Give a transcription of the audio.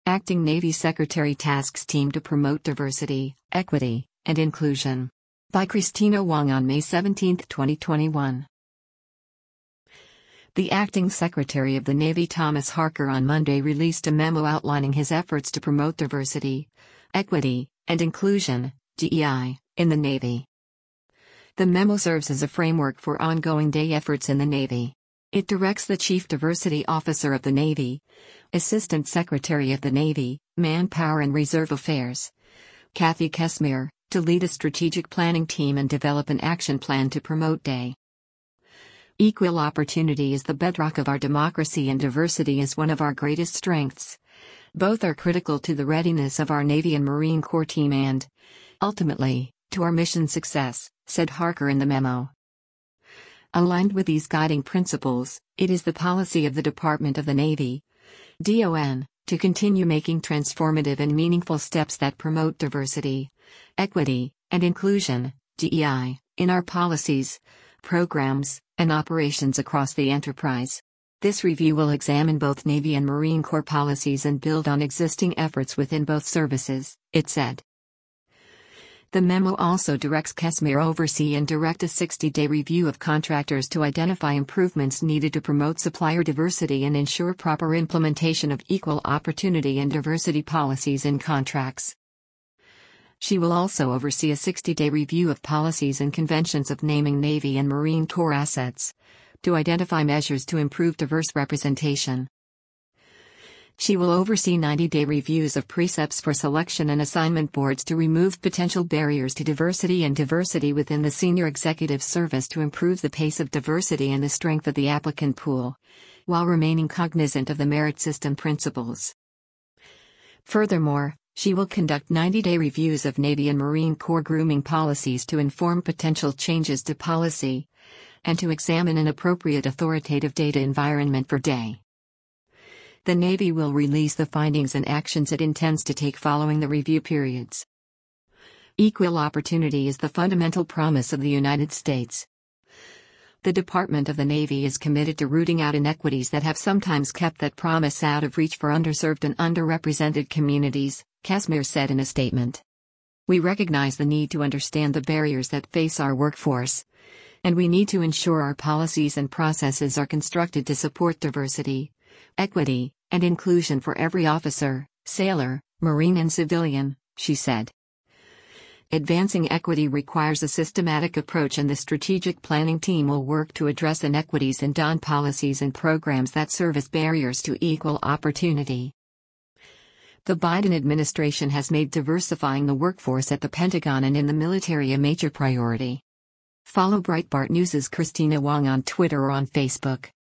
Acting Navy Secretary tasks team to promote diversity, equity, and inclusion. By Christina Wong on May 17, 2021. The Acting Secretary of the Navy Thomas Harker on Monday released a memo outlining his efforts to promote diversity, equity, and inclusion, DEI, in the Navy. The memo serves as a framework for ongoing DEI efforts in the Navy. It directs the Chief Diversity Officer of the Navy, Assistant Secretary of the Navy, Manpower and Reserve Affairs, Kathy Kessmer, to lead a strategic planning team and develop an action plan to promote DEI. Equal opportunity is the bedrock of our democracy and diversity is one of our greatest strengths. Both are critical to the readiness of our Navy and Marine Corps team and, ultimately, to our mission success, said Harker in the memo. Aligned with these guiding principles, it is the policy of the Department of the Navy, DON, to continue making transformative and meaningful steps that promote diversity, equity, and inclusion, DEI, in our policies, programs, and operations across the enterprise. This review will examine both Navy and Marine Corps policies and build on existing efforts within both services, it said. The memo also directs Kessmer oversee and direct a 60-day review of contractors to identify improvements needed to promote supplier diversity and ensure proper implementation of equal opportunity and diversity policies in contracts. She will also oversee a 60-day review of policies and conventions of naming Navy and Marine Corps assets, to identify measures to improve diverse representation. She will oversee 90-day reviews of precepts for selection and assignment boards to remove potential barriers to diversity and diversity within the senior executive service to improve the pace of diversity and the strength of the applicant pool, while remaining cognizant of the merit system principles. Furthermore, she will conduct 90-day reviews of Navy and Marine Corps grooming policies to inform potential changes to policy, and to examine an appropriate authoritative data environment for DEI. The Navy will release the findings and actions it intends to take following the review periods. Equal opportunity is the fundamental promise of the United States. The Department of the Navy is committed to rooting out inequities that have sometimes kept that promise out of reach for underserved and underrepresented communities, Kessmer said in a statement. We recognize the need to understand the barriers that face our workforce, and we need to ensure our policies and processes are constructed to support diversity, equity, and inclusion for every officer, sailor, Marine and civilian, she said. Advancing equity requires a systematic approach and the strategic planning team will work to address inequities in DON policies and programs that serve as barriers to equal opportunity. The Biden administration has made diversifying the workforce at the Pentagon and in the military a major priority. Follow Breitbart News' Christina Wong on Twitter or on Facebook.